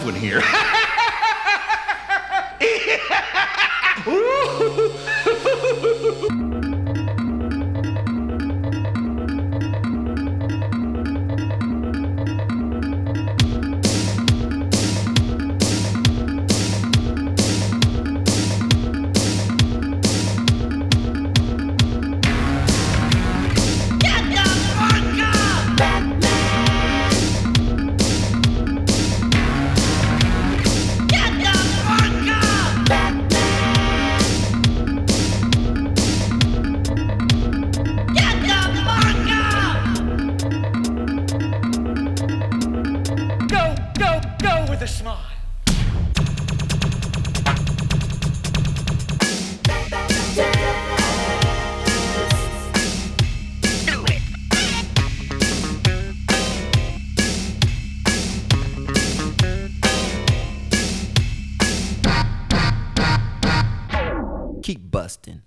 one here. Go with a smile. Keep busting.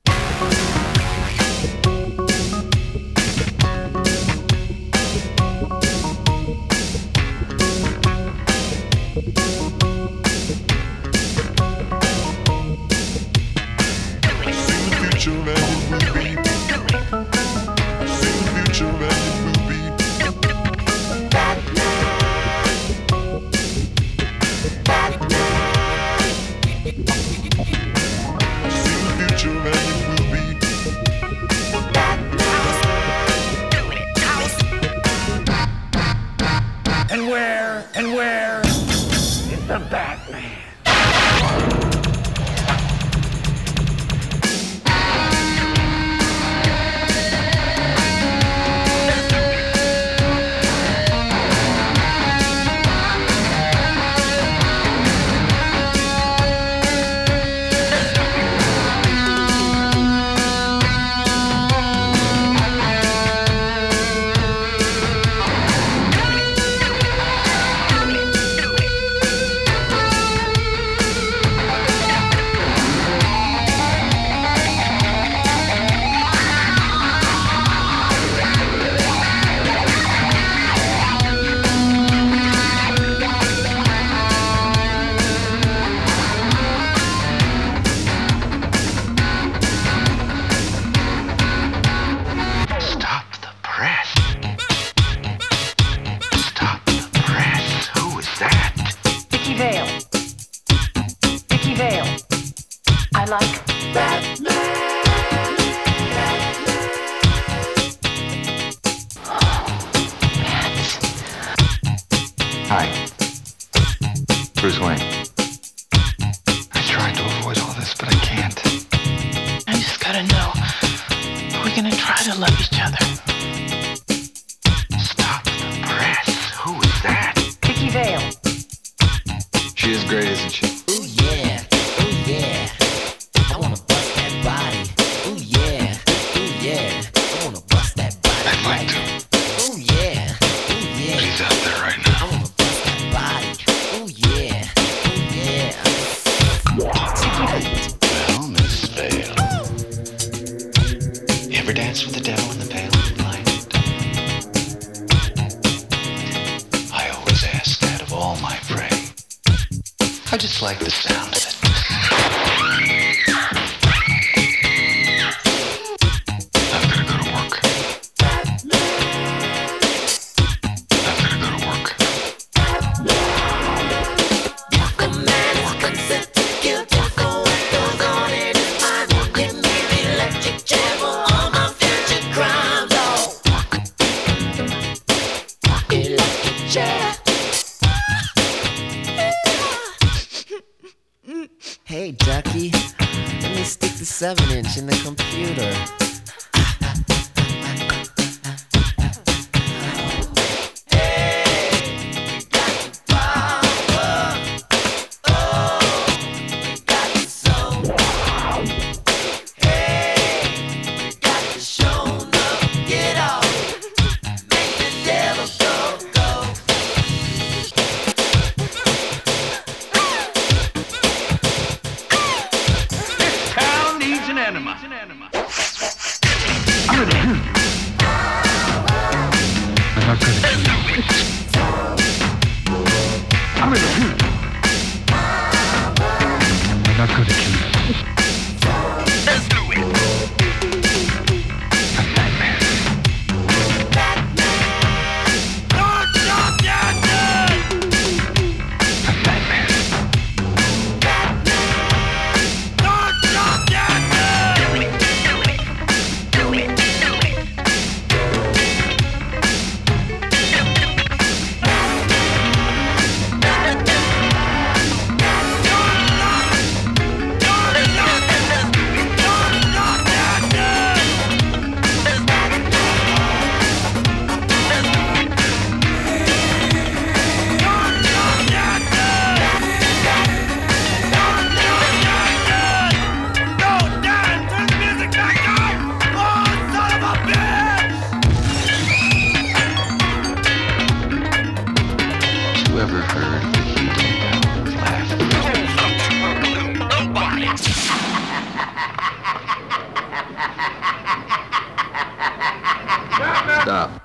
And where is the Batman? Vicky Vale. I like Batman. Hi. Bruce Wayne. I tried to avoid all this, but I can't. I just gotta know, are we gonna try to love each other? Stop the press. Who is that? Vicky Vale. She is great, isn't she? Ooh yeah, ooh yeah. I wanna bust that body. Ooh yeah, I wanna bust that body. I'd like to. Ooh yeah, But he's out there right I now. wanna bust that body. Ooh yeah. Well, Miss Vale. You ever dance with the devil in the pale moonlight? I always ask that of all my prey. I just like the sound of it. I've gotta go to work. I've gotta go to work. Hey, Ducky, let me stick the 7-inch in the computer. I'm gonna ever heard the heated downward laugh? Nobody. Stop.